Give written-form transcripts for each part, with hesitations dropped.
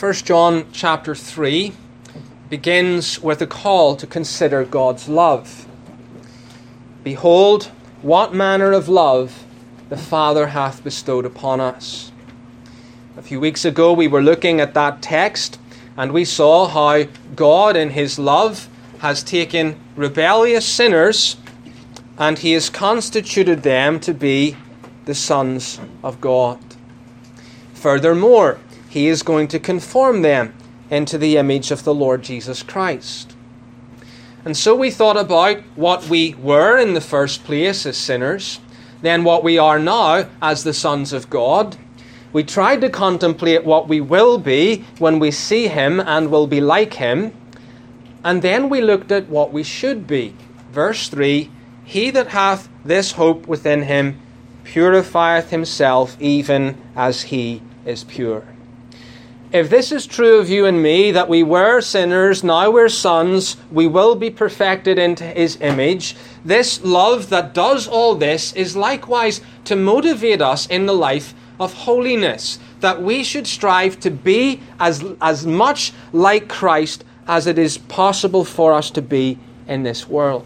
1 John chapter 3 begins with a call to consider God's love. Behold, what manner of love the Father hath bestowed upon us. A few weeks ago we were looking at that text, and we saw how God in His love has taken rebellious sinners and He has constituted them to be the sons of God. Furthermore, He is going to conform them into the image of the Lord Jesus Christ. And so we thought about what we were in the first place as sinners, then what we are now as the sons of God. We tried to contemplate what we will be when we see Him and will be like Him. And then we looked at what we should be. Verse 3, He that hath this hope within him purifieth himself even as He is pure. If this is true of you and me, that we were sinners, now we're sons, we will be perfected into His image, this love that does all this is likewise to motivate us in the life of holiness, that we should strive to be as much like Christ as it is possible for us to be in this world.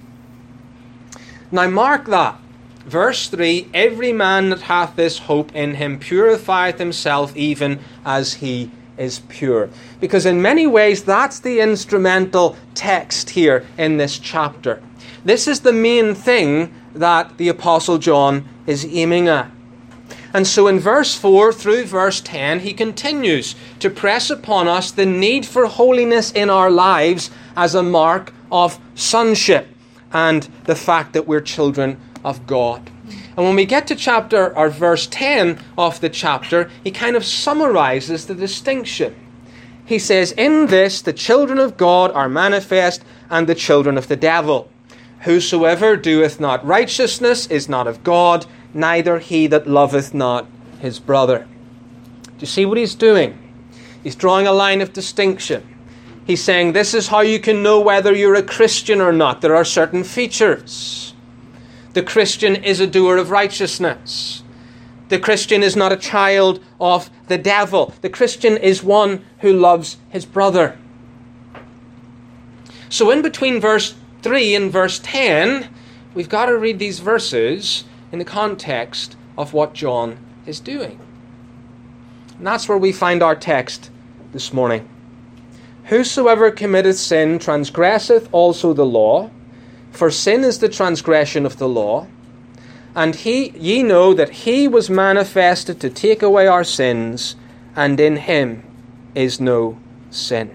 Now mark that. Verse 3, every man that hath this hope in him purifieth himself even as he is pure. Because in many ways that's the instrumental text here in this chapter. This is the main thing that the Apostle John is aiming at. And so in verse 4 through verse 10, he continues to press upon us the need for holiness in our lives as a mark of sonship and the fact that we're children of God. And when we get to verse 10 of the chapter, he kind of summarizes the distinction. He says, in this the children of God are manifest, and the children of the devil. Whosoever doeth not righteousness is not of God, neither he that loveth not his brother. Do you see what he's doing? He's drawing a line of distinction. He's saying this is how you can know whether you're a Christian or not. There are certain features. The Christian is a doer of righteousness. The Christian is not a child of the devil. The Christian is one who loves his brother. So in between verse 3 and verse 10, we've got to read these verses in the context of what John is doing. And that's where we find our text this morning. Whosoever committeth sin transgresseth also the law, for sin is the transgression of the law. And ye know that He was manifested to take away our sins, and in Him is no sin.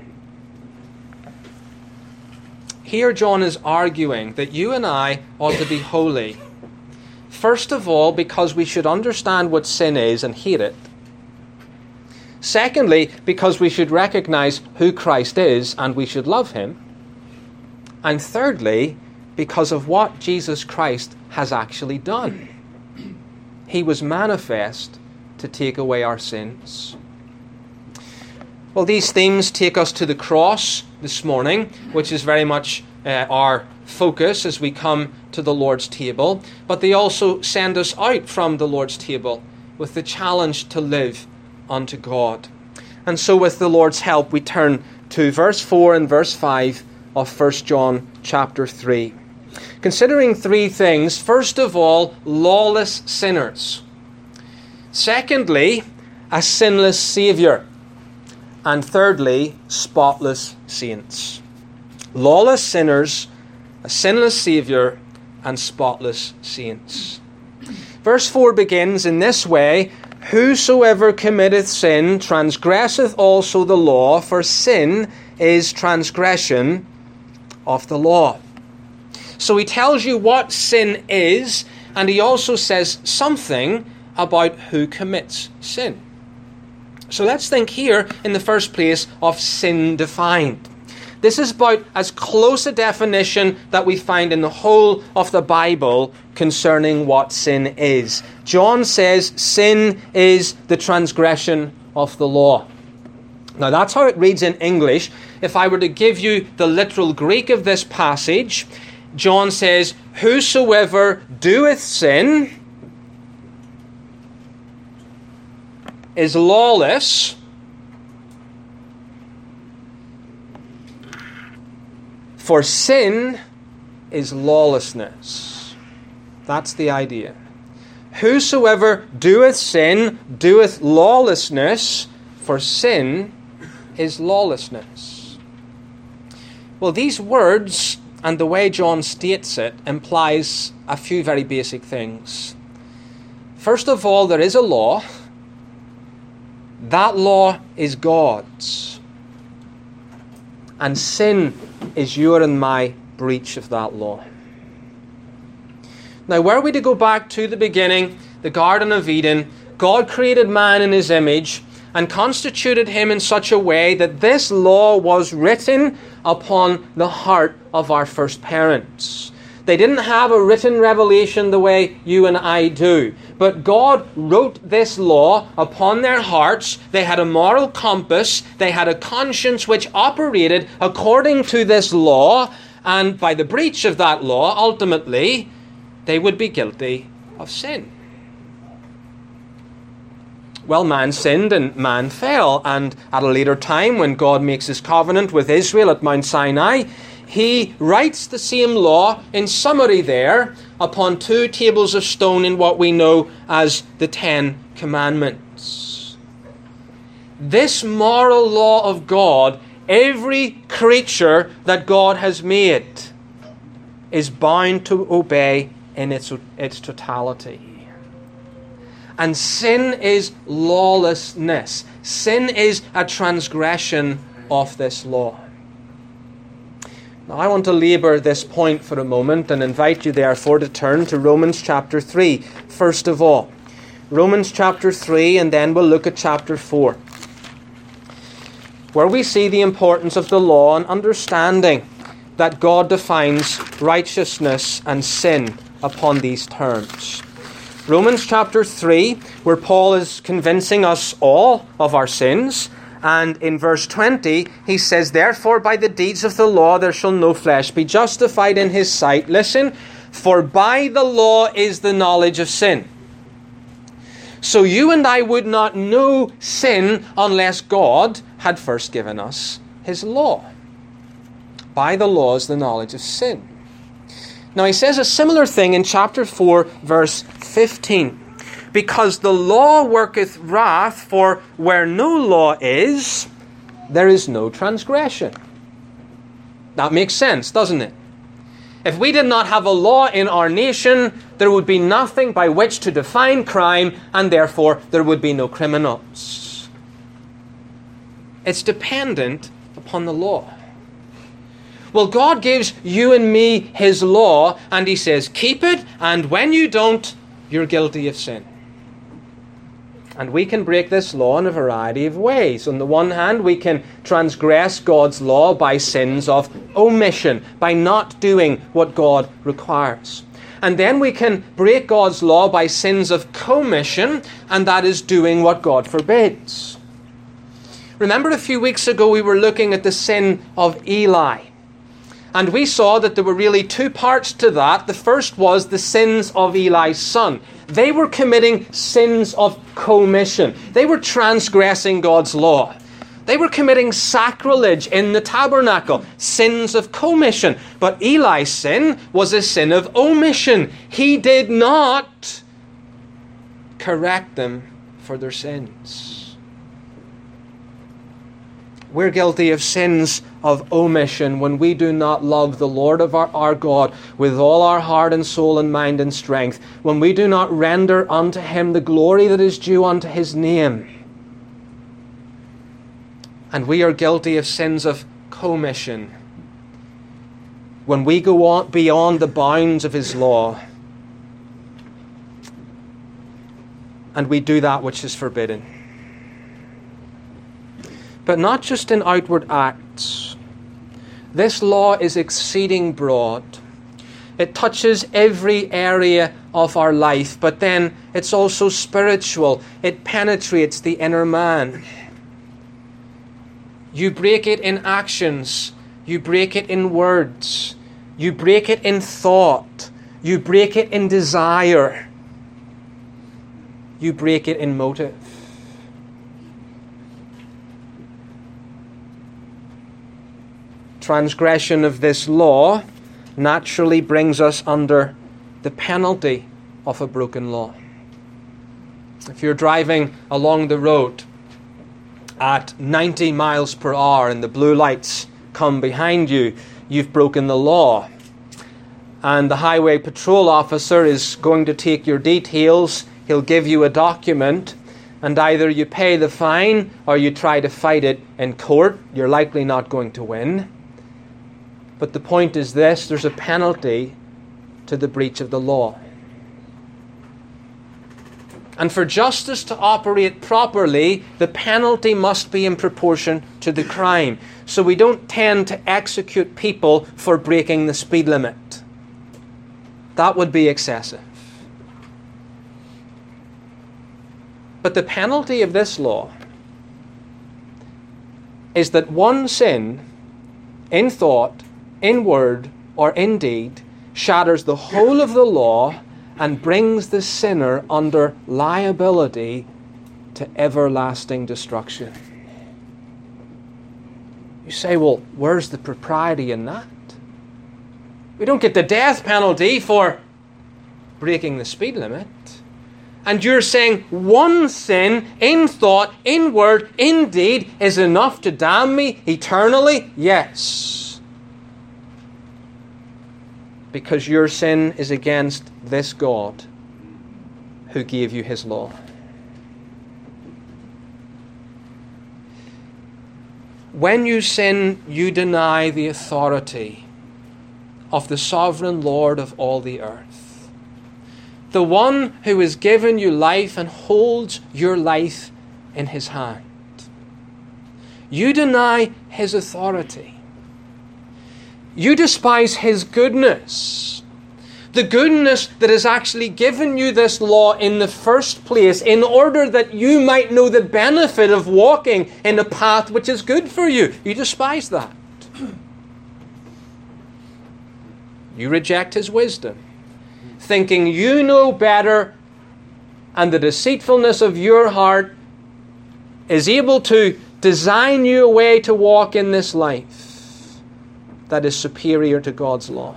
Here John is arguing that you and I ought to be holy. First of all, because we should understand what sin is and hate it. Secondly, because we should recognize who Christ is and we should love Him. And thirdly, because of what Jesus Christ has actually done. He was manifest to take away our sins. Well, these themes take us to the cross this morning, which is very much our focus as we come to the Lord's table. But they also send us out from the Lord's table with the challenge to live unto God. And so with the Lord's help, we turn to verse 4 and verse 5 of 1 John chapter 3. Considering three things. First of all, lawless sinners. Secondly, a sinless Saviour. And thirdly, spotless saints. Lawless sinners, a sinless Saviour, and spotless saints. Verse 4 begins in this way, Whosoever committeth sin transgresseth also the law, for sin is transgression of the law. So he tells you what sin is, and he also says something about who commits sin. So let's think here in the first place of sin defined. This is about as close a definition that we find in the whole of the Bible concerning what sin is. John says sin is the transgression of the law. Now that's how it reads in English. If I were to give you the literal Greek of this passage, John says, Whosoever doeth sin is lawless For sin is lawlessness. That's the idea. Whosoever doeth sin, doeth lawlessness, for sin is lawlessness. Well, these words and the way John states it implies a few very basic things. First of all, there is a law. That law is God's. And sin is your and my breach of that law. Now, were we to go back to the beginning, the Garden of Eden, God created man in his image and constituted him in such a way that this law was written upon the heart of our first parents. They didn't have a written revelation the way you and I do. But God wrote this law upon their hearts. They had a moral compass. They had a conscience which operated according to this law. And by the breach of that law, ultimately, they would be guilty of sin. Well, man sinned and man fell. And at a later time, when God makes his covenant with Israel at Mount Sinai, he writes the same law in summary there upon 2 tables of stone in what we know as the 10 Commandments. This moral law of God, every creature that God has made is bound to obey in its totality. And sin is lawlessness. Sin is a transgression of this law. Now, I want to labour this point for a moment and invite you therefore to turn to Romans chapter 3, first of all. Romans chapter 3, and then we'll look at chapter 4, where we see the importance of the law and understanding that God defines righteousness and sin upon these terms. Romans chapter 3, where Paul is convincing us all of our sins. And in verse 20, he says, "Therefore by the deeds of the law there shall no flesh be justified in his sight." Listen, "For by the law is the knowledge of sin." So you and I would not know sin unless God had first given us his law. By the law is the knowledge of sin. Now he says a similar thing in chapter 4, verse 15. "Because the law worketh wrath, for where no law is, there is no transgression." That makes sense, doesn't it? If we did not have a law in our nation, there would be nothing by which to define crime, and therefore there would be no criminals. It's dependent upon the law. Well, God gives you and me his law, and he says, keep it, and when you don't, you're guilty of sin. And we can break this law in a variety of ways. On the one hand, we can transgress God's law by sins of omission, by not doing what God requires. And then we can break God's law by sins of commission, and that is doing what God forbids. Remember a few weeks ago we were looking at the sin of Eli. And we saw that there were really 2 parts to that. The first was the sins of Eli's son. They were committing sins of commission. They were transgressing God's law. They were committing sacrilege in the tabernacle, sins of commission. But Eli's sin was a sin of omission. He did not correct them for their sins. We're guilty of sins of omission when we do not love the Lord of our God with all our heart and soul and mind and strength, when we do not render unto him the glory that is due unto his name. And we are guilty of sins of commission when we go on beyond the bounds of his law and we do that which is forbidden. But not just in outward acts. This law is exceeding broad. It touches every area of our life, but then it's also spiritual. It penetrates the inner man. You break it in actions. You break it in words. You break it in thought. You break it in desire. You break it in motive. transgression of this law naturally brings us under the penalty of a broken law. If you're driving along the road at 90 miles per hour and the blue lights come behind you, you've broken the law. And the highway patrol officer is going to take your details. He'll give you a document, and either you pay the fine or you try to fight it in court. You're likely not going to win. But the point is this: there's a penalty to the breach of the law. And for justice to operate properly, the penalty must be in proportion to the crime. So we don't tend to execute people for breaking the speed limit. That would be excessive. But the penalty of this law is that one sin, in thought, in word, or in deed, shatters the whole of the law and brings the sinner under liability to everlasting destruction. You say, well, where's the propriety in that? We don't get the death penalty for breaking the speed limit. And you're saying one sin in thought, in word, in deed is enough to damn me eternally? Yes. Because your sin is against this God who gave you his law. When you sin, you deny the authority of the sovereign Lord of all the earth, the one who has given you life and holds your life in his hand. You deny his authority. You despise his goodness, the goodness that has actually given you this law in the first place in order that you might know the benefit of walking in a path which is good for you. You despise that. You reject his wisdom, thinking you know better, and the deceitfulness of your heart is able to design you a way to walk in this life that is superior to God's law.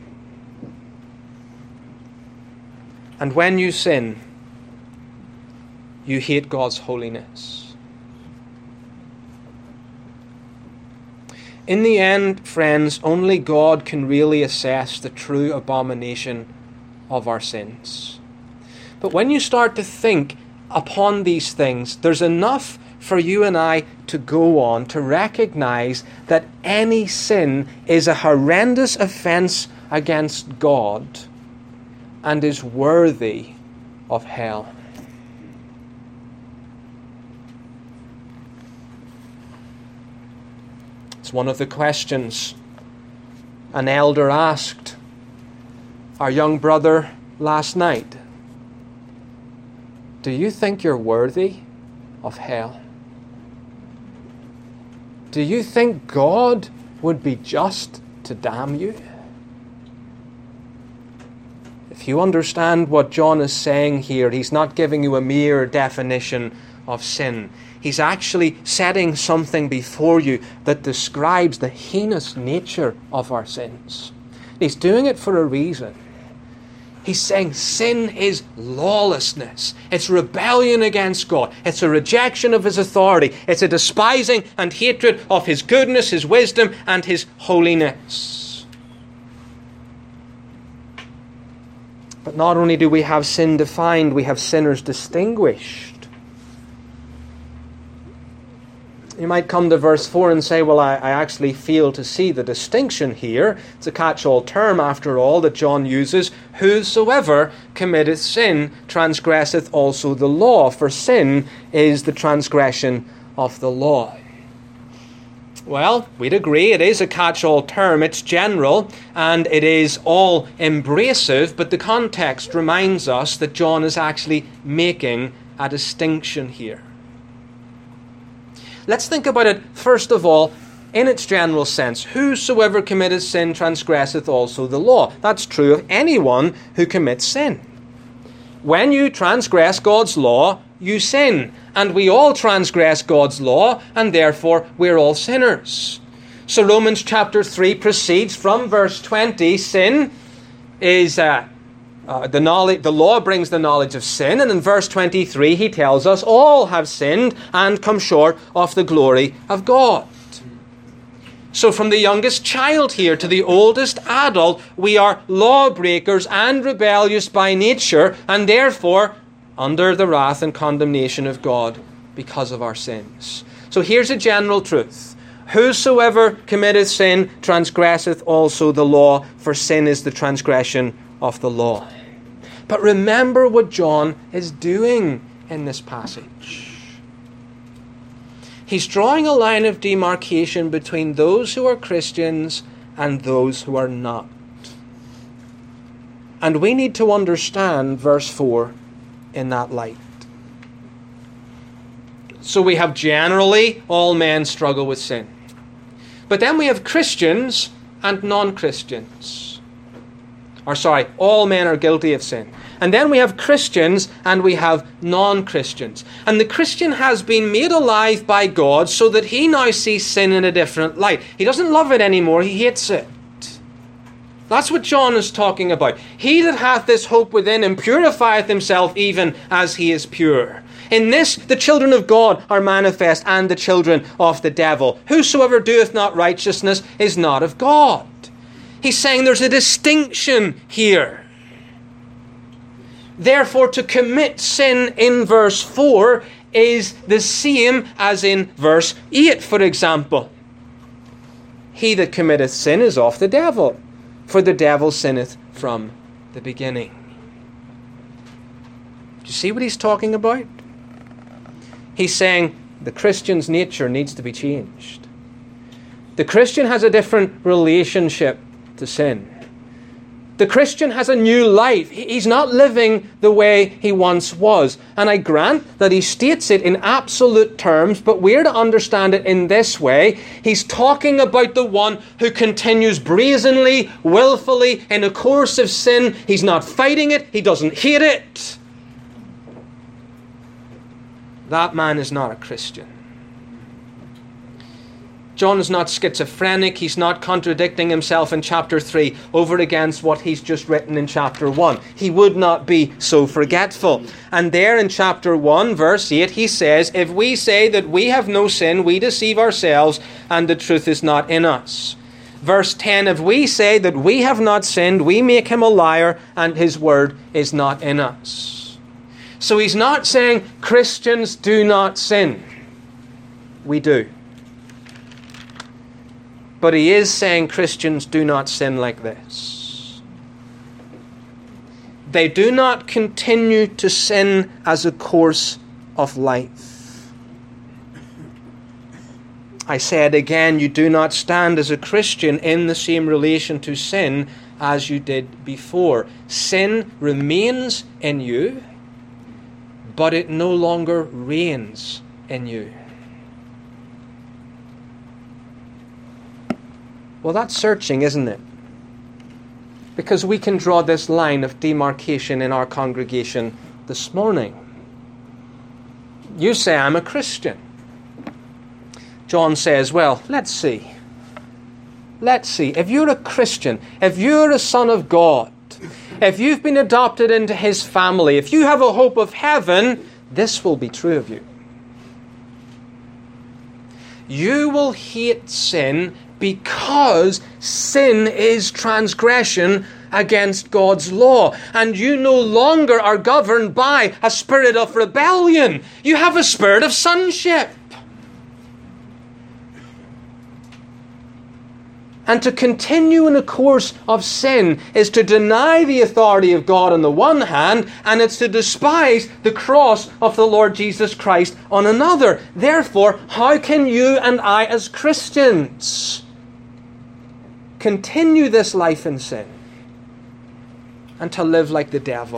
And when you sin, you hate God's holiness. In the end, friends, only God can really assess the true abomination of our sins. But when you start to think upon these things, there's enough for you and I to go on to recognize that any sin is a horrendous offense against God and is worthy of hell. It's one of the questions an elder asked our young brother last night. Do you think you're worthy of hell? Do you think God would be just to damn you? If you understand what John is saying here, he's not giving you a mere definition of sin. He's actually setting something before you that describes the heinous nature of our sins. He's doing it for a reason. He's saying sin is lawlessness. It's rebellion against God. It's a rejection of his authority. It's a despising and hatred of his goodness, his wisdom, and his holiness. But not only do we have sin defined, we have sinners distinguished. You might come to verse 4 and say, well, I actually fail to see the distinction here. It's a catch-all term, after all, that John uses. Whosoever committeth sin transgresseth also the law, for sin is the transgression of the law. Well, we'd agree it is a catch-all term. It's general and it is all-embracive, but the context reminds us that John is actually making a distinction here. Let's think about it, first of all, in its general sense. Whosoever committeth sin transgresseth also the law. That's true of anyone who commits sin. When you transgress God's law, you sin. And we all transgress God's law, and therefore we're all sinners. So Romans chapter 3 proceeds from verse 20. Sin is the law brings the knowledge of sin. And in verse 23 he tells us all have sinned and come short of the glory of God. So from the youngest child here to the oldest adult, we are lawbreakers and rebellious by nature, and therefore under the wrath and condemnation of God because of our sins. So here's a general truth. Whosoever committeth sin transgresseth also the law, for sin is the transgression of the law. But remember what John is doing in this passage. He's drawing a line of demarcation between those who are Christians and those who are not. And we need to understand verse 4 in that light. So we have generally all men struggle with sin. But then we have Christians and non-Christians. All men are guilty of sin. And then we have Christians and we have non-Christians. And the Christian has been made alive by God so that he now sees sin in a different light. He doesn't love it anymore, he hates it. That's what John is talking about. He that hath this hope within him purifieth himself even as he is pure. In this the children of God are manifest, and the children of the devil. Whosoever doeth not righteousness is not of God. He's saying there's a distinction here. Therefore, to commit sin in verse 4 is the same as in verse 8, for example. He that committeth sin is of the devil, for the devil sinneth from the beginning. Do you see what he's talking about? He's saying the Christian's nature needs to be changed. The Christian has a different relationship to sin. The Christian has a new life. He's not living the way he once was. And I grant that he states it in absolute terms, but we're to understand it in this way. He's talking about the one who continues brazenly, willfully in a course of sin. He's not fighting it. He doesn't hate it. That man is not a Christian. John is not schizophrenic. He's not contradicting himself in chapter 3 over against what he's just written in chapter 1. He would not be so forgetful. And there in chapter 1, verse 8, he says, if we say that we have no sin, we deceive ourselves, and the truth is not in us. Verse 10, if we say that we have not sinned, we make him a liar, and his word is not in us. So he's not saying Christians do not sin. We do. But he is saying Christians do not sin like this. They do not continue to sin as a course of life. I said again, you do not stand as a Christian in the same relation to sin as you did before. Sin remains in you, but it no longer reigns in you. Well, that's searching, isn't it? Because we can draw this line of demarcation in our congregation this morning. You say, I'm a Christian. John says, well, let's see. Let's see. If you're a Christian, if you're a son of God, if you've been adopted into his family, if you have a hope of heaven, this will be true of you. You will hate sin because sin is transgression against God's law. And you no longer are governed by a spirit of rebellion. You have a spirit of sonship. And to continue in a course of sin is to deny the authority of God on the one hand, and it's to despise the cross of the Lord Jesus Christ on another. Therefore, how can you and I as Christians continue this life in sin and to live like the devil?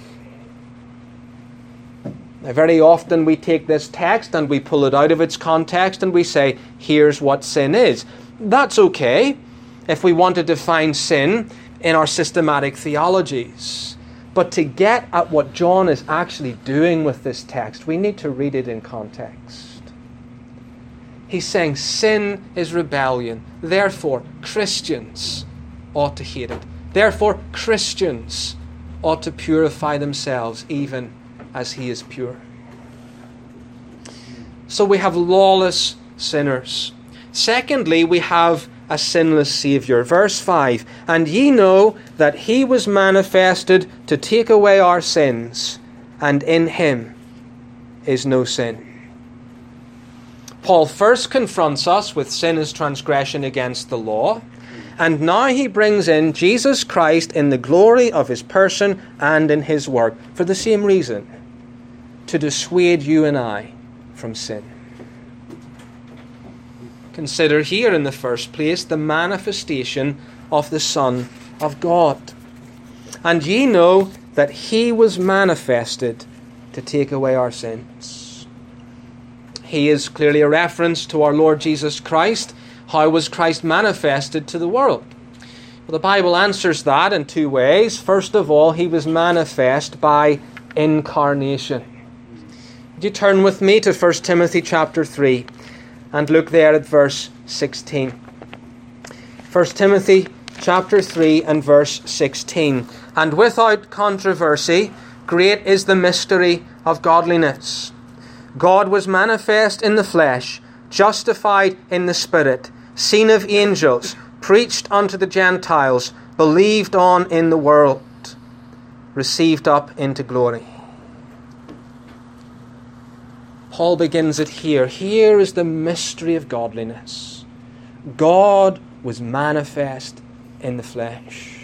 Now, very often we take this text and we pull it out of its context and we say, here's what sin is. That's okay if we want to define sin in our systematic theologies. But to get at what John is actually doing with this text, we need to read it in context. He's saying sin is rebellion. Therefore, Christians ought to hate it. Therefore, Christians ought to purify themselves even as he is pure. So we have lawless sinners. Secondly, we have a sinless Saviour. Verse 5, "And ye know that he was manifested to take away our sins, and in him is no sin." Paul first confronts us with sin as transgression against the law, and now he brings in Jesus Christ in the glory of his person and in his work for the same reason, to dissuade you and I from sin. Consider here in the first place the manifestation of the Son of God. "And ye know that he was manifested to take away our sins." He is clearly a reference to our Lord Jesus Christ. How was Christ manifested to the world? Well, the Bible answers that in two ways. First of all, he was manifest by incarnation. Would you turn with me to 1 Timothy chapter 3 and look there at verse 16. 1 Timothy chapter 3 and verse 16. "And without controversy, great is the mystery of godliness. God was manifest in the flesh, justified in the Spirit, seen of angels, preached unto the Gentiles, believed on in the world, received up into glory." Paul begins it here. Here is the mystery of godliness. God was manifest in the flesh.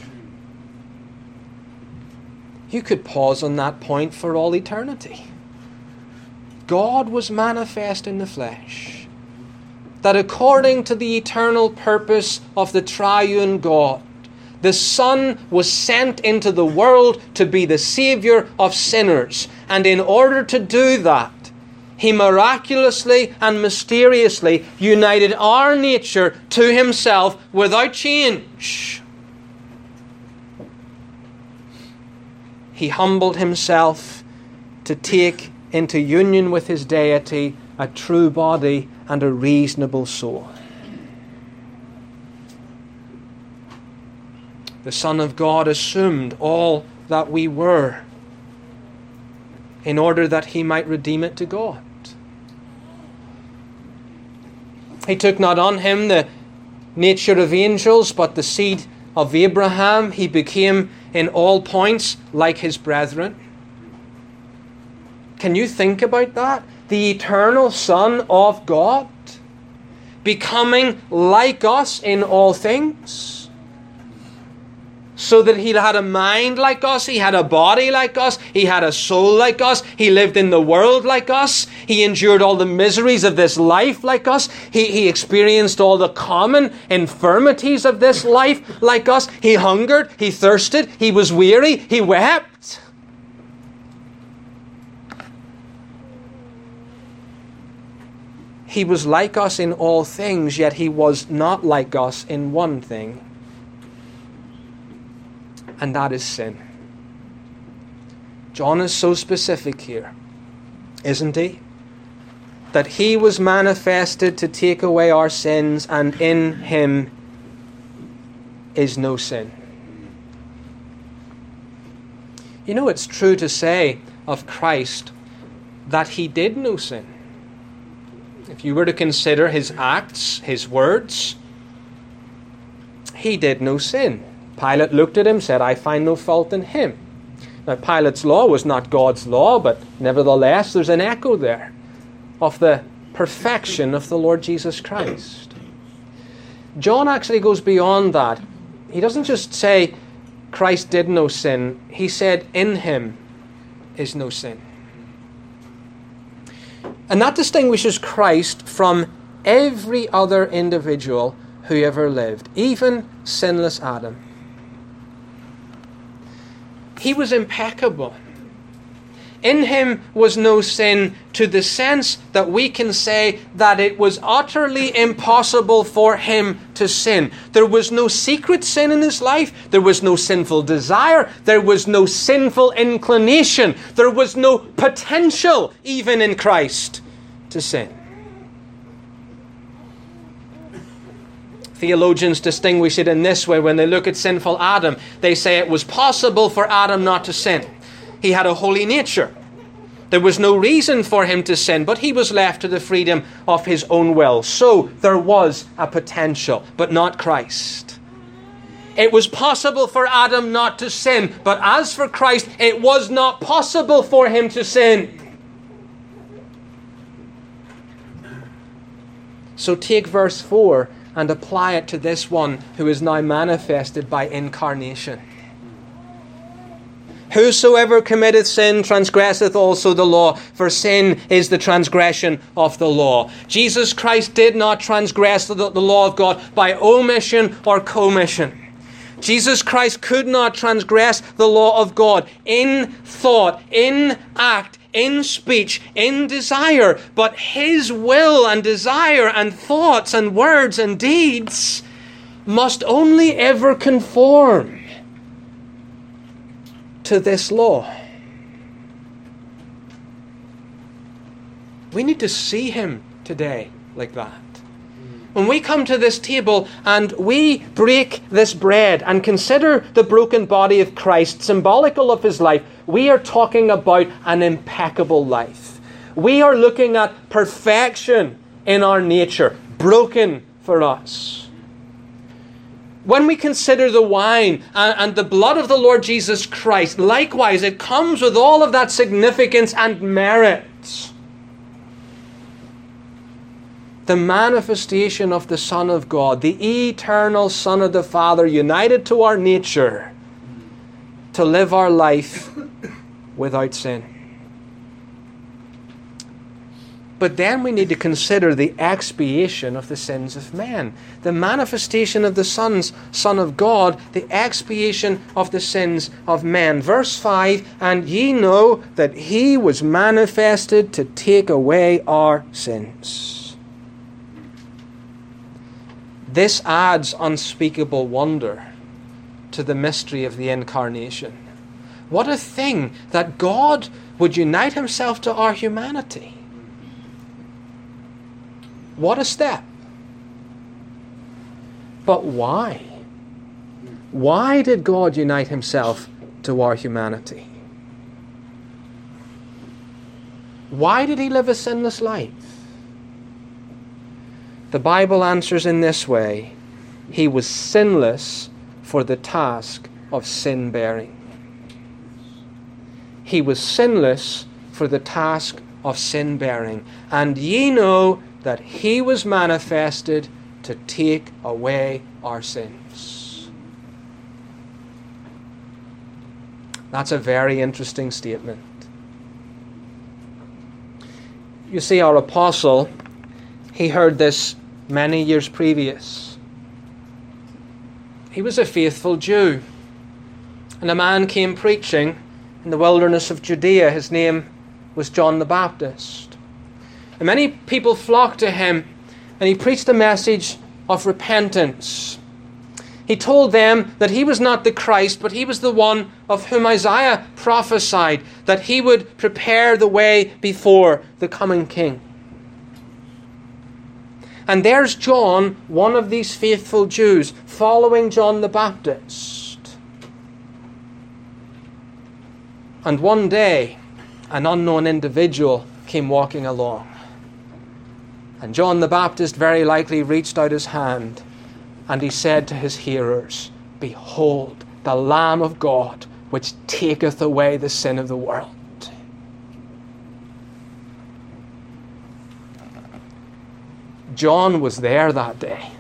You could pause on that point for all eternity. God was manifest in the flesh. That according to the eternal purpose of the triune God, the Son was sent into the world to be the Saviour of sinners. And in order to do that, he miraculously and mysteriously united our nature to himself without change. He humbled himself to take into union with his deity a true body and a reasonable soul. The Son of God assumed all that we were in order that he might redeem it to God. He took not on him the nature of angels, but the seed of Abraham. He became in all points like his brethren. Can you think about that? The eternal Son of God becoming like us in all things. So that he had a mind like us, he had a body like us, he had a soul like us, he lived in the world like us, he endured all the miseries of this life like us, he experienced all the common infirmities of this life like us, he hungered, he thirsted, he was weary, he wept. He was like us in all things, yet he was not like us in one thing. And that is sin. John is so specific here, isn't he? That he was manifested to take away our sins, and in him is no sin. You know, it's true to say of Christ that he did no sin. If you were to consider his acts, his words, he did no sin. Pilate looked at him, said, "I find no fault in him." Now, Pilate's law was not God's law, but nevertheless, there's an echo there of the perfection of the Lord Jesus Christ. John actually goes beyond that. He doesn't just say Christ did no sin. He said, in him is no sin. And that distinguishes Christ from every other individual who ever lived, even sinless Adam. He was impeccable. In him was no sin, to the sense that we can say that it was utterly impossible for him to sin. There was no secret sin in his life. There was no sinful desire. There was no sinful inclination. There was no potential, even in Christ, to sin. Theologians distinguish it in this way. When they look at sinful Adam, they say it was possible for Adam not to sin. He had a holy nature. There was no reason for him to sin, but he was left to the freedom of his own will. So there was a potential, but not Christ. It was possible for Adam not to sin, but as for Christ, it was not possible for him to sin. So take verse 4 and apply it to this one who is now manifested by incarnation. Whosoever committeth sin transgresseth also the law, for sin is the transgression of the law. Jesus Christ did not transgress the law of God by omission or commission. Jesus Christ could not transgress the law of God in thought, in act, in speech, in desire, but his will and desire and thoughts and words and deeds must only ever conform to this law. We need to see him today like that. When we come to this table and we break this bread and consider the broken body of Christ, symbolical of his life, we are talking about an impeccable life. We are looking at perfection in our nature, broken for us. When we consider the wine and the blood of the Lord Jesus Christ, likewise, it comes with all of that significance and merit. The manifestation of the Son of God, the eternal Son of the Father, united to our nature to live our life without sin. But then we need to consider the expiation of the sins of men. The manifestation of the Son of God, the expiation of the sins of men. Verse 5, and ye know that he was manifested to take away our sins. This adds unspeakable wonder to the mystery of the incarnation. What a thing that God would unite himself to our humanity. What a step. But why? Why did God unite himself to our humanity? Why did he live a sinless life? The Bible answers in this way. He was sinless for the task of sin bearing. He was sinless for the task of sin bearing. And ye know that he was manifested to take away our sins. That's a very interesting statement. You see, our apostle, he heard this many years previous. He was a faithful Jew. And a man came preaching in the wilderness of Judea. His name was John the Baptist. And many people flocked to him, and he preached a message of repentance. He told them that he was not the Christ, but he was the one of whom Isaiah prophesied, that he would prepare the way before the coming king. And there's John, one of these faithful Jews, following John the Baptist. And one day, an unknown individual came walking along. And John the Baptist very likely reached out his hand, and he said to his hearers, "Behold, the Lamb of God, which taketh away the sin of the world." John was there that day.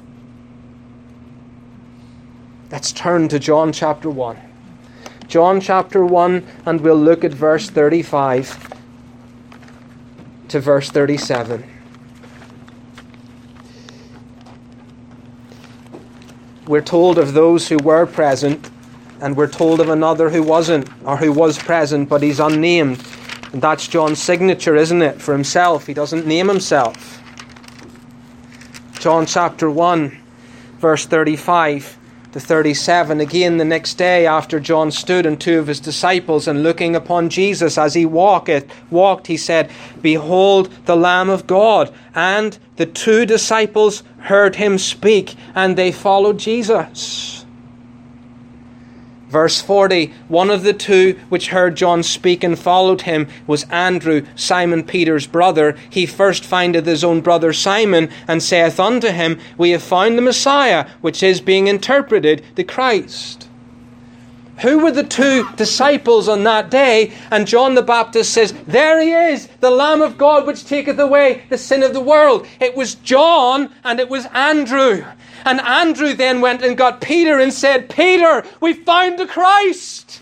Let's turn to John chapter 1. John chapter 1, and we'll look at verse 35 to verse 37. We're told of those who were present, and we're told of another who wasn't, or who was present, but he's unnamed. And that's John's signature, isn't it, for himself? He doesn't name himself. John chapter 1, verse 35. The 37, again the next day after John stood and two of his disciples, and looking upon Jesus as he walked, he said, Behold the Lamb of God. And the two disciples heard him speak, and they followed Jesus. Verse 40, one of the two which heard John speak and followed him was Andrew, Simon Peter's brother. He first findeth his own brother Simon, and saith unto him, We have found the Messiah, which is being interpreted the Christ. Who were the two disciples on that day? And John the Baptist says, There he is, the Lamb of God which taketh away the sin of the world. It was John and it was Andrew. And Andrew then went and got Peter and said, Peter, we found the Christ.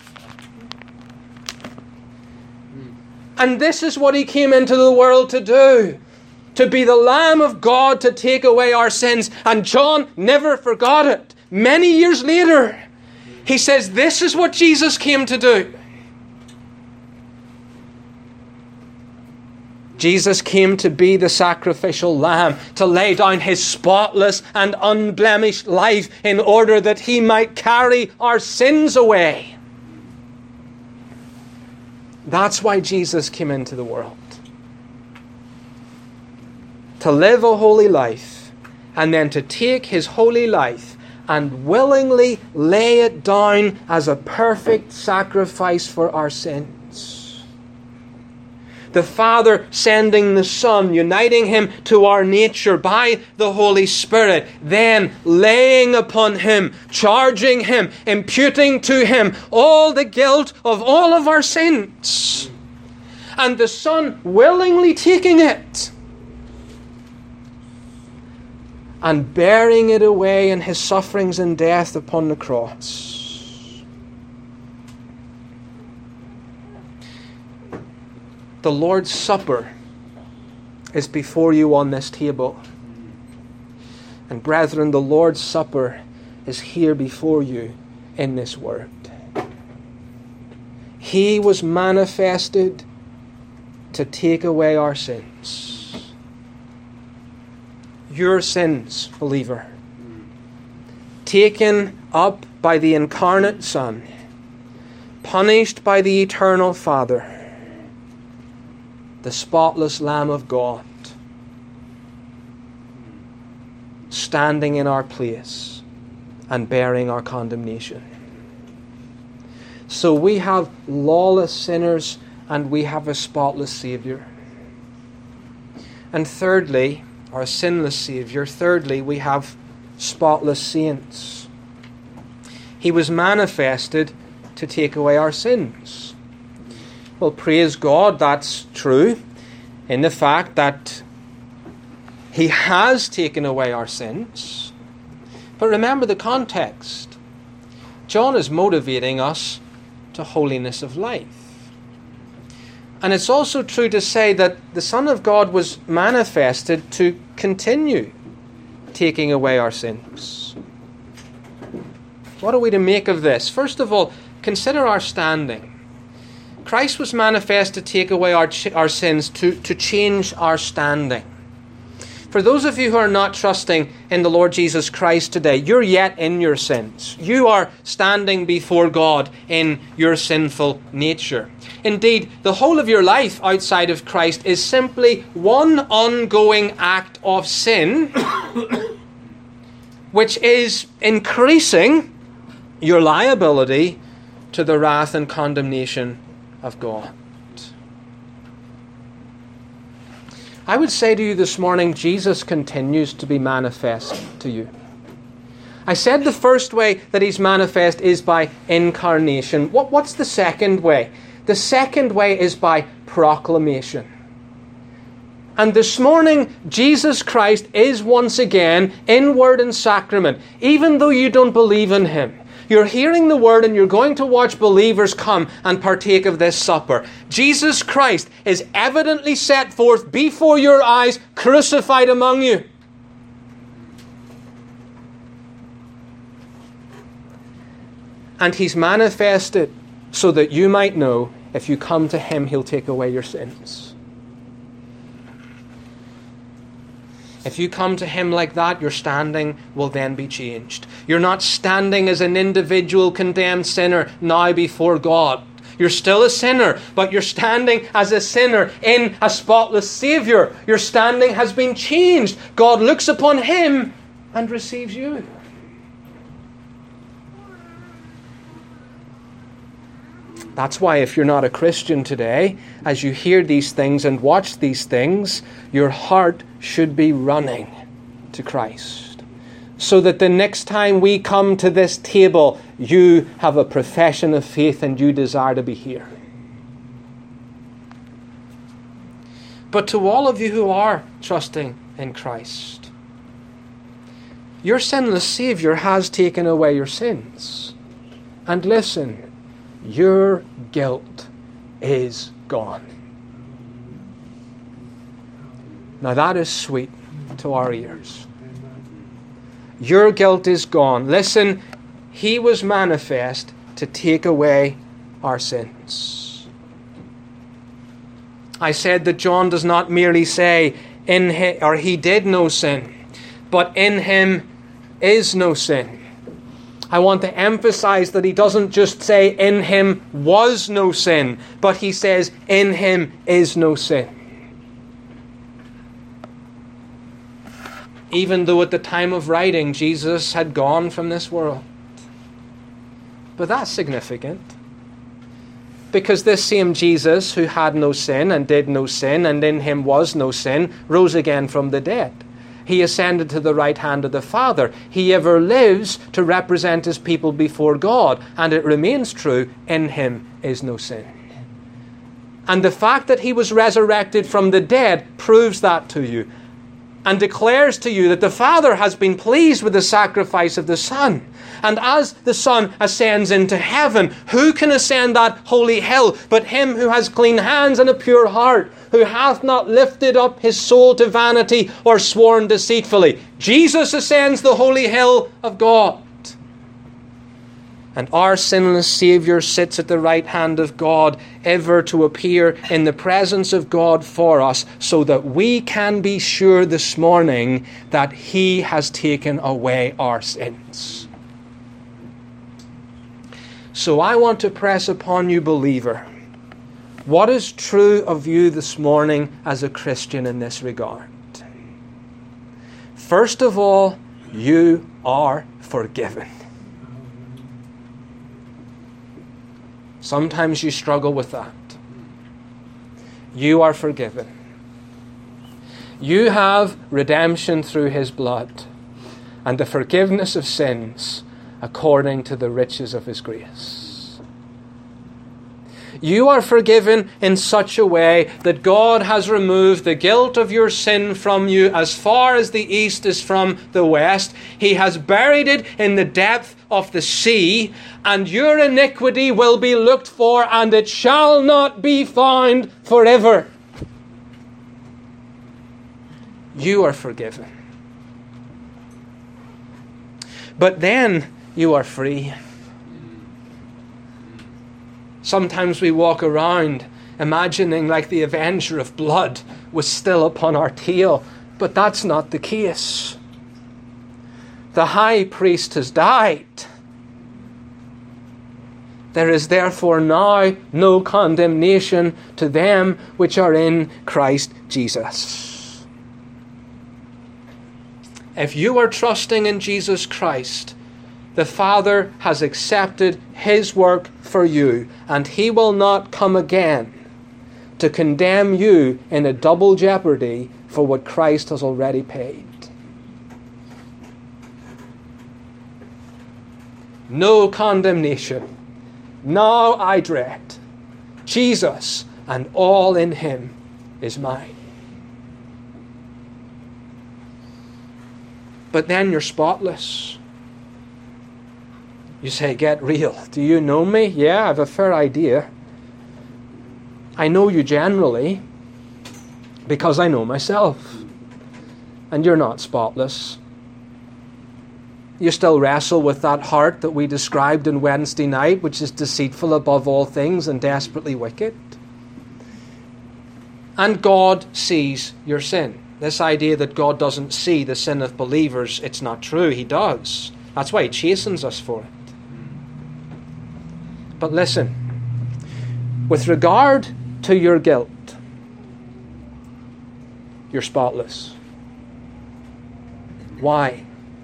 And this is what he came into the world to do. To be the Lamb of God to take away our sins. And John never forgot it. Many years later, he says, this is what Jesus came to do. Jesus came to be the sacrificial lamb, to lay down his spotless and unblemished life in order that he might carry our sins away. That's why Jesus came into the world. To live a holy life, and then to take his holy life and willingly lay it down as a perfect sacrifice for our sins. The Father sending the Son, uniting him to our nature by the Holy Spirit, then laying upon him, charging him, imputing to him all the guilt of all of our sins. And the Son willingly taking it and bearing it away in his sufferings and death upon the cross. The Lord's Supper is before you on this table. And brethren, the Lord's Supper is here before you in this Word. He was manifested to take away our sins. Your sins, believer. Taken up by the incarnate Son. Punished by the eternal Father. The spotless Lamb of God, standing in our place and bearing our condemnation. So we have lawless sinners and we have a spotless Saviour. And thirdly, our sinless Saviour. Thirdly, we have spotless saints. He was manifested to take away our sins. Well, praise God, that's true in the fact that he has taken away our sins. But remember the context. John is motivating us to holiness of life. And it's also true to say that the Son of God was manifested to continue taking away our sins. What are we to make of this? First of all, consider our standing. Christ was manifest to take away our sins, to change our standing. For those of you who are not trusting in the Lord Jesus Christ today, you're yet in your sins. You are standing before God in your sinful nature. Indeed, the whole of your life outside of Christ is simply one ongoing act of sin, which is increasing your liability to the wrath and condemnation of God. I would say to you this morning, Jesus continues to be manifest to you. I said the first way that he's manifest is by incarnation. What's the second way? The second way is by proclamation. And this morning, Jesus Christ is once again in word and sacrament, even though you don't believe in him. You're hearing the word and you're going to watch believers come and partake of this supper. Jesus Christ is evidently set forth before your eyes, crucified among you. And he's manifested so that you might know if you come to him, he'll take away your sins. If you come to him like that, your standing will then be changed. You're not standing as an individual condemned sinner now before God. You're still a sinner, but you're standing as a sinner in a spotless Savior. Your standing has been changed. God looks upon him and receives you. That's why if you're not a Christian today, as you hear these things and watch these things, your heart should be running to Christ. So that the next time we come to this table, you have a profession of faith and you desire to be here. But to all of you who are trusting in Christ, your sinless Savior has taken away your sins. And listen, your guilt is gone. Now that is sweet to our ears. Your guilt is gone. Listen, he was manifest to take away our sins. I said that John does not merely say, in him, or he did no sin, but in him is no sin. I want to emphasize that he doesn't just say in him was no sin, but he says in him is no sin. Even though at the time of writing Jesus had gone from this world. But that's significant. Because this same Jesus who had no sin and did no sin and in him was no sin rose again from the dead. He ascended to the right hand of the Father. He ever lives to represent his people before God. And it remains true, in him is no sin. And the fact that he was resurrected from the dead proves that to you. And declares to you that the Father has been pleased with the sacrifice of the Son. And as the Son ascends into heaven, who can ascend that holy hill but him who has clean hands and a pure heart, who hath not lifted up his soul to vanity or sworn deceitfully? Jesus ascends the holy hill of God. And our sinless Saviour sits at the right hand of God, ever to appear in the presence of God for us, so that we can be sure this morning that he has taken away our sins. So I want to press upon you, believer, what is true of you this morning as a Christian in this regard? First of all, you are forgiven. Sometimes you struggle with that. You are forgiven. You have redemption through his blood and the forgiveness of sins according to the riches of his grace. You are forgiven in such a way that God has removed the guilt of your sin from you as far as the east is from the west. He has buried it in the depth of the sea, and your iniquity will be looked for, and it shall not be found forever. You are forgiven. But then you are free. Sometimes we walk around imagining like the avenger of blood was still upon our tail, but that's not the case. The high priest has died. There is therefore now no condemnation to them which are in Christ Jesus. If you are trusting in Jesus Christ, the Father has accepted his work for you, and he will not come again to condemn you in a double jeopardy for what Christ has already paid. No condemnation. Now I dread. Jesus and all in him is mine. But then you're spotless. You say, get real. Do you know me? Yeah, I have a fair idea. I know you generally because I know myself. And you're not spotless. You still wrestle with that heart that we described on Wednesday night, which is deceitful above all things and desperately wicked. And God sees your sin. This idea that God doesn't see the sin of believers, it's not true. He does. That's why He chastens us for it. But listen, with regard to your guilt, you're spotless. Why?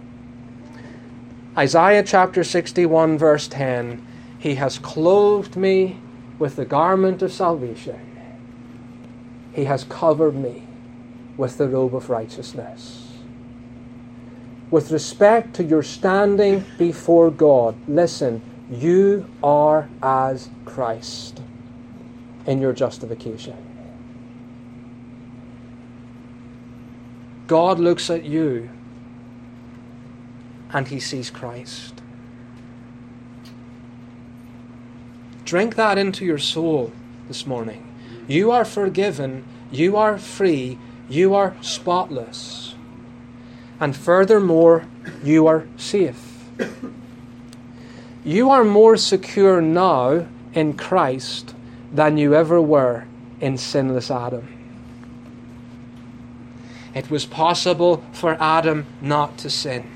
Isaiah chapter 61 verse 10, He has clothed me with the garment of salvation. He has covered me with the robe of righteousness. With respect to your standing before God, listen, you are as Christ in your justification. God looks at you and He sees Christ. Drink that into your soul this morning. You are forgiven, you are free, you are spotless. And furthermore, you are safe. You are more secure now in Christ than you ever were in sinless Adam. It was possible for Adam not to sin.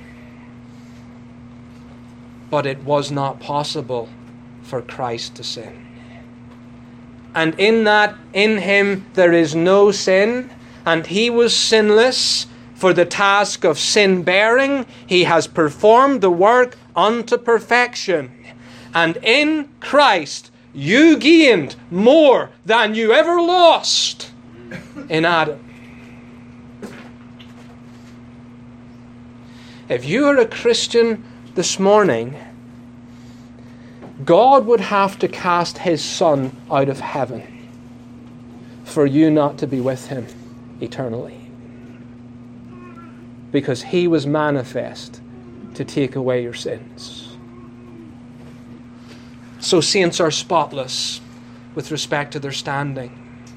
But it was not possible for Christ to sin. And in that, in Him, there is no sin, and He was sinless for the task of sin-bearing. He has performed the work unto perfection. And in Christ, you gained more than you ever lost in Adam. If you are a Christian this morning, God would have to cast His Son out of heaven for you not to be with Him eternally. Because He was manifest to take away your sins. So saints are spotless with respect to their standing.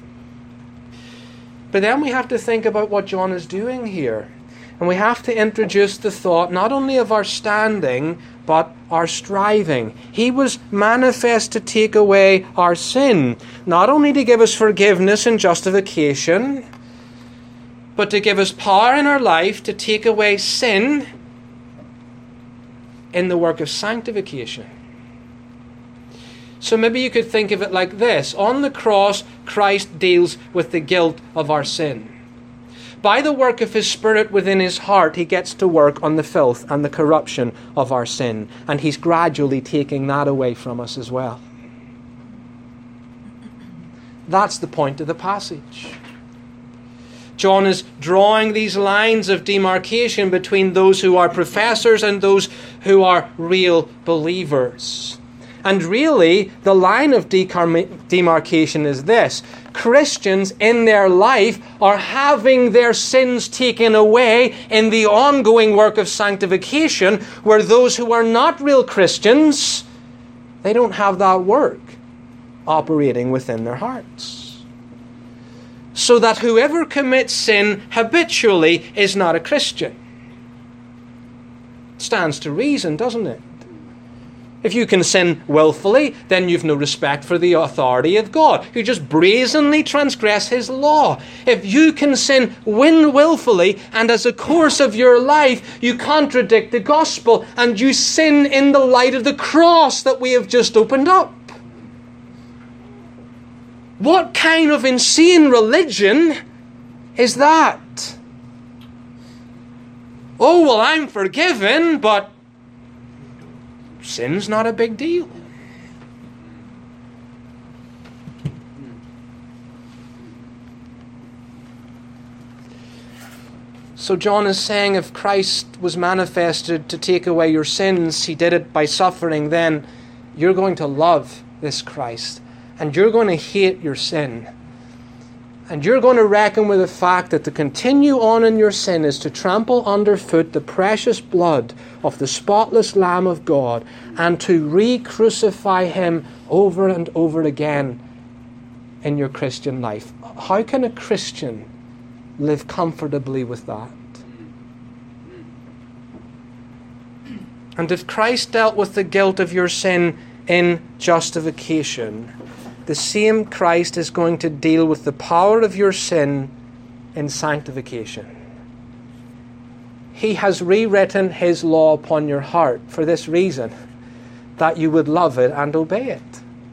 But then we have to think about what John is doing here. And we have to introduce the thought not only of our standing, but our striving. He was manifest to take away our sin, not only to give us forgiveness and justification, but to give us power in our life to take away sin in the work of sanctification. So maybe you could think of it like this. On the cross, Christ deals with the guilt of our sin. By the work of His Spirit within His heart, He gets to work on the filth and the corruption of our sin. And He's gradually taking that away from us as well. That's the point of the passage. John is drawing these lines of demarcation between those who are professors and those who are real believers. And really, the line of demarcation is this. Christians in their life are having their sins taken away in the ongoing work of sanctification, where those who are not real Christians, they don't have that work operating within their hearts. So that whoever commits sin habitually is not a Christian. Stands to reason, doesn't it? If you can sin willfully, then you've no respect for the authority of God. You just brazenly transgress His law. If you can sin willfully, and as a course of your life, you contradict the gospel, and you sin in the light of the cross that we have just opened up. What kind of insane religion is that? Oh, well, I'm forgiven, but sin's not a big deal. So John is saying if Christ was manifested to take away your sins, He did it by suffering, then you're going to love this Christ. And you're going to hate your sin. And you're going to reckon with the fact that to continue on in your sin is to trample underfoot the precious blood of the spotless Lamb of God and to re-crucify Him over and over again in your Christian life. How can a Christian live comfortably with that? And if Christ dealt with the guilt of your sin in justification, the same Christ is going to deal with the power of your sin in sanctification. He has rewritten His law upon your heart for this reason, that you would love it and obey it.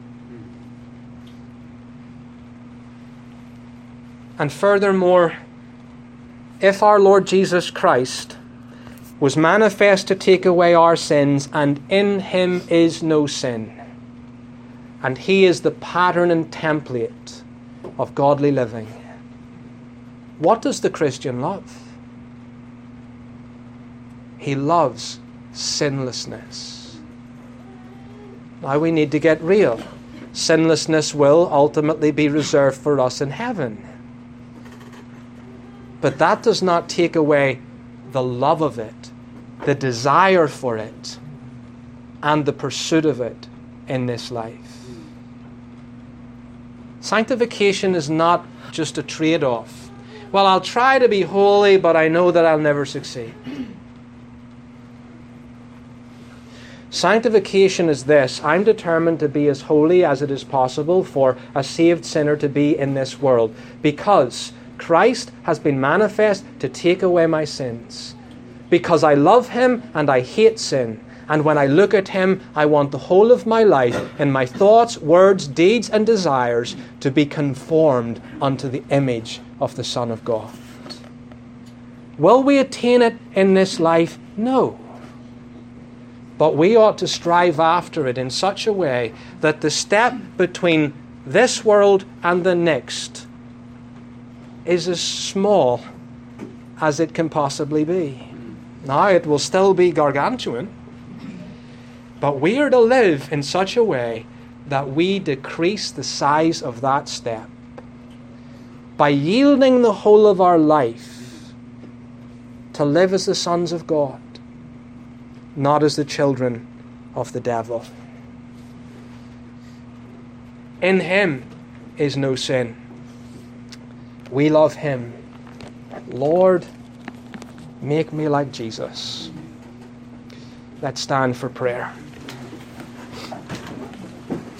And furthermore, if our Lord Jesus Christ was manifest to take away our sins, and in Him is no sin, and He is the pattern and template of godly living, what does the Christian love? He loves sinlessness. Now we need to get real. Sinlessness will ultimately be reserved for us in heaven. But that does not take away the love of it, the desire for it, and the pursuit of it in this life. Sanctification is not just a trade-off. Well, I'll try to be holy, but I know that I'll never succeed. Sanctification is this: I'm determined to be as holy as it is possible for a saved sinner to be in this world, because Christ has been manifest to take away my sins. Because I love Him and I hate sin. And when I look at Him, I want the whole of my life, in my thoughts, words, deeds, and desires, to be conformed unto the image of the Son of God. Will we attain it in this life? No. But we ought to strive after it in such a way that the step between this world and the next is as small as it can possibly be. Now, it will still be gargantuan, but we are to live in such a way that we decrease the size of that step by yielding the whole of our life to live as the sons of God, not as the children of the devil. In Him is no sin. We love Him. Lord, make me like Jesus. Let's stand for prayer.